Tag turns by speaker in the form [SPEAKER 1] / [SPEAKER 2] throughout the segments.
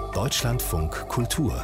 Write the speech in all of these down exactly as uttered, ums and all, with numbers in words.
[SPEAKER 1] Deutschlandfunk Kultur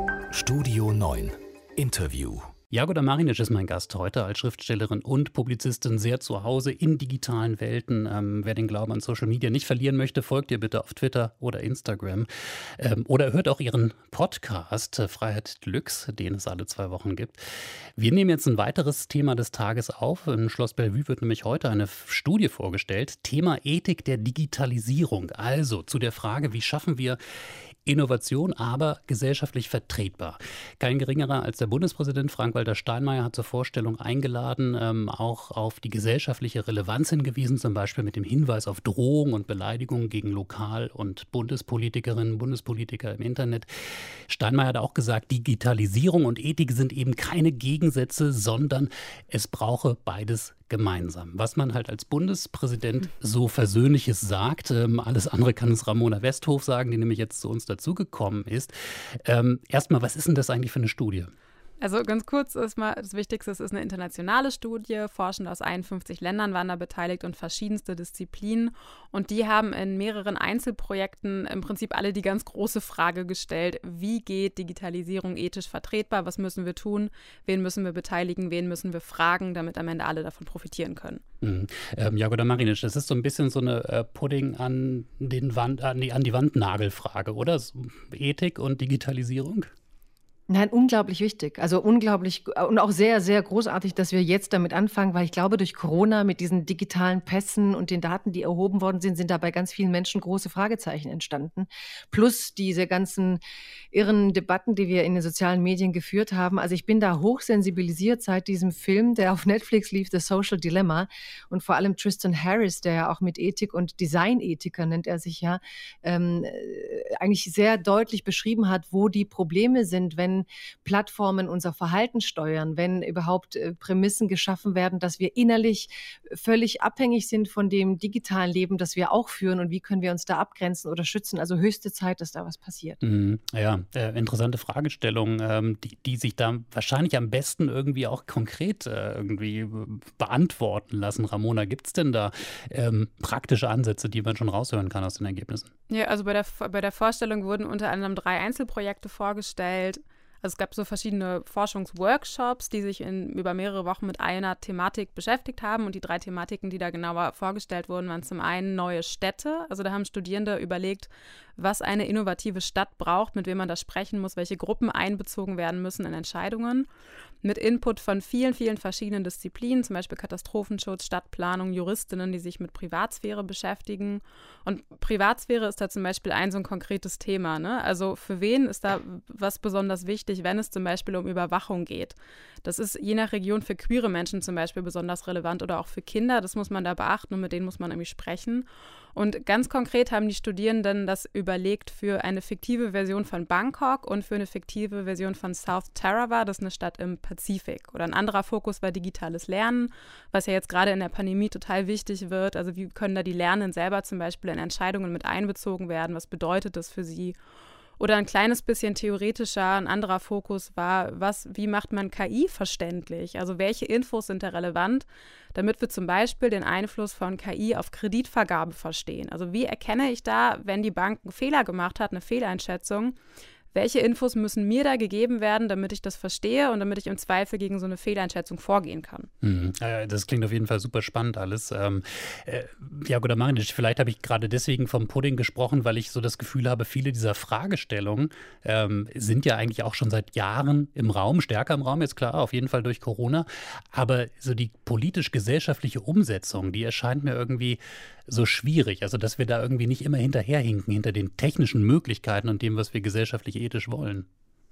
[SPEAKER 1] Studio neun Interview.
[SPEAKER 2] Jagoda Marinic ist mein Gast heute als Schriftstellerin und Publizistin sehr zu Hause in digitalen Welten. Ähm, wer den Glauben an Social Media nicht verlieren möchte, folgt ihr bitte auf Twitter oder Instagram. Ähm, oder hört auch ihren Podcast äh, Freiheit Deluxe, den es alle zwei Wochen gibt. Wir nehmen jetzt ein weiteres Thema des Tages auf. In Schloss Bellevue wird nämlich heute eine Studie vorgestellt. Thema Ethik der Digitalisierung. Also zu der Frage, wie schaffen wir Innovation, aber gesellschaftlich vertretbar. Kein geringerer als der Bundespräsident Frank-Walter Steinmeier hat zur Vorstellung eingeladen, ähm, auch auf die gesellschaftliche Relevanz hingewiesen, zum Beispiel mit dem Hinweis auf Drohung und Beleidigungen gegen Lokal- und Bundespolitikerinnen und Bundespolitiker im Internet. Steinmeier hat auch gesagt, Digitalisierung und Ethik sind eben keine Gegensätze, sondern es brauche beides gemeinsam. Was man halt als Bundespräsident so Versöhnliches sagt, ähm, alles andere kann es Ramona Westhof sagen, die nämlich jetzt zu uns dazugekommen ist. Ähm, erstmal, was ist denn das eigentlich für eine Studie?
[SPEAKER 3] Also ganz kurz ist mal das Wichtigste, es ist eine internationale Studie. Forschende aus einundfünfzig Ländern waren da beteiligt und verschiedenste Disziplinen. Und die haben in mehreren Einzelprojekten im Prinzip alle die ganz große Frage gestellt, wie geht Digitalisierung ethisch vertretbar, was müssen wir tun, wen müssen wir beteiligen, wen müssen wir fragen, damit am Ende alle davon profitieren können.
[SPEAKER 2] Mhm. Ähm, Jagoda Marinic, das ist so ein bisschen so eine äh, Pudding an, den Wand, an, die, an die Wand-Nagel-Frage, oder? So, Ethik und Digitalisierung?
[SPEAKER 4] Nein, unglaublich wichtig. Also unglaublich und auch sehr, sehr großartig, dass wir jetzt damit anfangen, weil ich glaube, durch Corona mit diesen digitalen Pässen und den Daten, die erhoben worden sind, sind da bei ganz vielen Menschen große Fragezeichen entstanden. Plus diese ganzen irren Debatten, die wir in den sozialen Medien geführt haben. Also ich bin da hochsensibilisiert seit diesem Film, der auf Netflix lief, The Social Dilemma. Und vor allem Tristan Harris, der ja auch mit Ethik und Designethiker nennt er sich ja, ähm, eigentlich sehr deutlich beschrieben hat, wo die Probleme sind, wenn Plattformen unser Verhalten steuern, wenn überhaupt äh, Prämissen geschaffen werden, dass wir innerlich völlig abhängig sind von dem digitalen Leben, das wir auch führen, und wie können wir uns da abgrenzen oder schützen. Also höchste Zeit, dass da was passiert.
[SPEAKER 2] Mhm. Ja, äh, interessante Fragestellung, ähm, die, die sich da wahrscheinlich am besten irgendwie auch konkret äh, irgendwie beantworten lassen. Ramona, gibt es denn da ähm, praktische Ansätze, die man schon raushören kann aus den Ergebnissen?
[SPEAKER 3] Ja, also bei der, bei der Vorstellung wurden unter anderem drei Einzelprojekte vorgestellt. Also es gab so verschiedene Forschungsworkshops, die sich in, über mehrere Wochen mit einer Thematik beschäftigt haben. Und die drei Thematiken, die da genauer vorgestellt wurden, waren zum einen neue Städte. Also da haben Studierende überlegt, was eine innovative Stadt braucht, mit wem man da sprechen muss, welche Gruppen einbezogen werden müssen in Entscheidungen. Mit Input von vielen, vielen verschiedenen Disziplinen, zum Beispiel Katastrophenschutz, Stadtplanung, Juristinnen, die sich mit Privatsphäre beschäftigen. Und Privatsphäre ist da zum Beispiel ein so ein konkretes Thema, ne? Also für wen ist da was besonders wichtig, wenn es zum Beispiel um Überwachung geht? Das ist je nach Region für queere Menschen zum Beispiel besonders relevant oder auch für Kinder. Das muss man da beachten und mit denen muss man irgendwie sprechen. Und ganz konkret haben die Studierenden das überlegt für eine fiktive Version von Bangkok und für eine fiktive Version von South Tarawa, das ist eine Stadt im Pazifik. Oder ein anderer Fokus war digitales Lernen, was ja jetzt gerade in der Pandemie total wichtig wird. Also wie können da die Lernenden selber zum Beispiel in Entscheidungen mit einbezogen werden? Was bedeutet das für sie? Oder ein kleines bisschen theoretischer, ein anderer Fokus war, was, wie macht man K I verständlich? Also welche Infos sind da relevant, damit wir zum Beispiel den Einfluss von K I auf Kreditvergabe verstehen? Also wie erkenne ich da, wenn die Bank einen Fehler gemacht hat, eine Fehleinschätzung? Welche Infos müssen mir da gegeben werden, damit ich das verstehe und damit ich im Zweifel gegen so eine Fehleinschätzung vorgehen kann?
[SPEAKER 2] Mhm. Ja, das klingt auf jeden Fall super spannend alles. Ähm, äh, Jagoda Marinic, vielleicht habe ich gerade deswegen vom Pudding gesprochen, weil ich so das Gefühl habe, viele dieser Fragestellungen ähm, sind ja eigentlich auch schon seit Jahren im Raum, stärker im Raum, jetzt klar, auf jeden Fall durch Corona. Aber so die politisch-gesellschaftliche Umsetzung, die erscheint mir irgendwie so schwierig. Also, dass wir da irgendwie nicht immer hinterherhinken, hinter den technischen Möglichkeiten und dem, was wir gesellschaftlich ethisch wollen.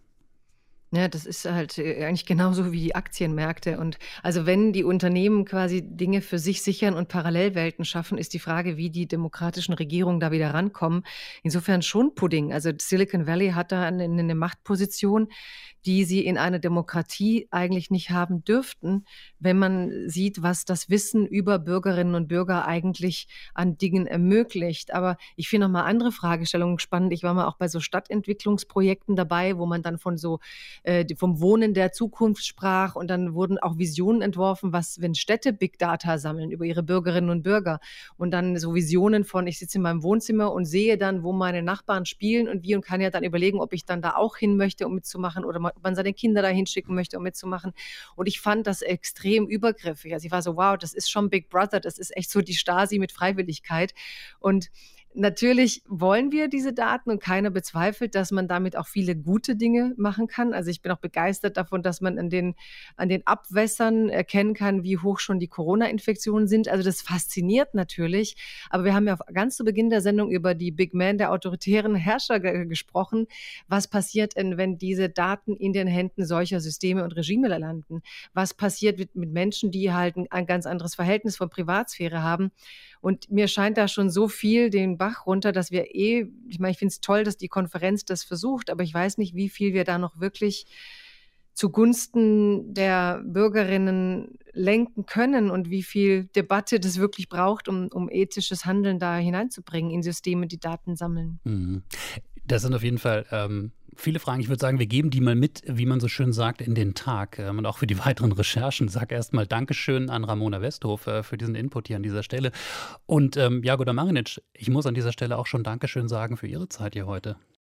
[SPEAKER 4] Ja, das ist halt äh, eigentlich genauso wie die Aktienmärkte. Und also wenn die Unternehmen quasi Dinge für sich sichern und Parallelwelten schaffen, ist die Frage, wie die demokratischen Regierungen da wieder rankommen. Insofern schon Pudding. Also Silicon Valley hat da eine, eine Machtposition, die sie in einer Demokratie eigentlich nicht haben dürften, wenn man sieht, was das Wissen über Bürgerinnen und Bürger eigentlich an Dingen ermöglicht. Aber ich finde noch mal andere Fragestellungen spannend. Ich war mal auch bei so Stadtentwicklungsprojekten dabei, wo man dann von so äh, vom Wohnen der Zukunft sprach und dann wurden auch Visionen entworfen, was, wenn Städte Big Data sammeln über ihre Bürgerinnen und Bürger und dann so Visionen von, ich sitze in meinem Wohnzimmer und sehe dann, wo meine Nachbarn spielen und wie und kann ja dann überlegen, ob ich dann da auch hin möchte, um mitzumachen oder ob man seine Kinder da hinschicken möchte, um mitzumachen. Und ich fand das extrem übergriffig. Also ich war so, wow, das ist schon Big Brother, das ist echt so die Stasi mit Freiwilligkeit. Und natürlich wollen wir diese Daten und keiner bezweifelt, dass man damit auch viele gute Dinge machen kann. Also ich bin auch begeistert davon, dass man an den, an den Abwässern erkennen kann, wie hoch schon die Corona-Infektionen sind. Also das fasziniert natürlich. Aber wir haben ja ganz zu Beginn der Sendung über die Big Man der autoritären Herrscher ge- gesprochen. Was passiert denn, wenn diese Daten in den Händen solcher Systeme und Regime landen? Was passiert mit, mit Menschen, die halt ein, ein ganz anderes Verhältnis von Privatsphäre haben? Und mir scheint da schon so viel den Bach runter, dass wir eh, ich meine, ich finde es toll, dass die Konferenz das versucht, aber ich weiß nicht, wie viel wir da noch wirklich zugunsten der Bürgerinnen lenken können und wie viel Debatte das wirklich braucht, um, um ethisches Handeln da hineinzubringen in Systeme, die Daten sammeln.
[SPEAKER 2] Mhm. Das sind auf jeden Fall ähm, viele Fragen. Ich würde sagen, wir geben die mal mit, wie man so schön sagt, in den Tag. Ähm, und auch für die weiteren Recherchen. Sag erstmal Dankeschön an Ramona Westhof äh, für diesen Input hier an dieser Stelle. Und ähm, Jagoda Marinic, ich muss an dieser Stelle auch schon Dankeschön sagen für Ihre Zeit hier heute.